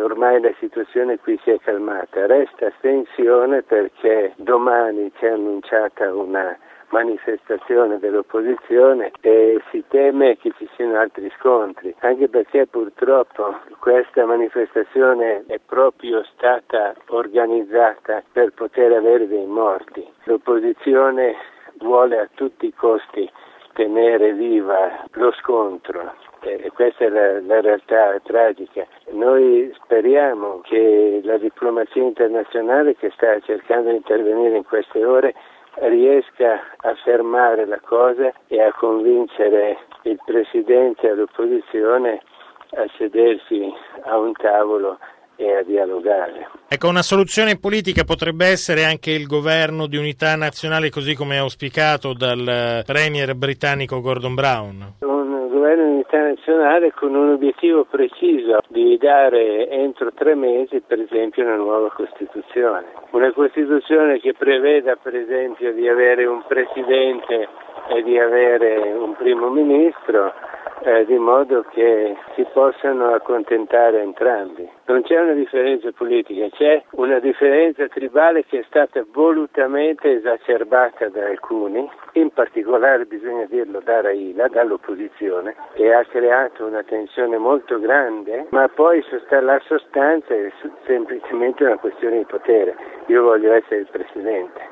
ormai la situazione qui si è calmata. Resta tensione perché domani c'è annunciata una manifestazione dell'opposizione e si teme che ci siano altri scontri, anche perché purtroppo questa manifestazione è proprio stata organizzata per poter avere dei morti. L'opposizione vuole a tutti i costi tenere viva lo scontro. E questa è la realtà tragica. Noi speriamo che la diplomazia internazionale, che sta cercando di intervenire in queste ore, riesca a fermare la cosa e a convincere il presidente e l'opposizione a sedersi a un tavolo e a dialogare. Ecco, una soluzione politica potrebbe essere anche il governo di unità nazionale, così come auspicato dal premier britannico Gordon Brown. Un governo di unità nazionale con un obiettivo preciso di dare entro 3 mesi, per esempio, una nuova Costituzione. Una Costituzione che preveda, per esempio, di avere un presidente e di avere un primo ministro, di modo che si possano accontentare entrambi. Non c'è una differenza politica, c'è una differenza tribale che è stata volutamente esacerbata da alcuni, in particolare bisogna dirlo da Raila, dall'opposizione, e ha creato una tensione molto grande, ma poi la sostanza è semplicemente una questione di potere. Io voglio essere il presidente.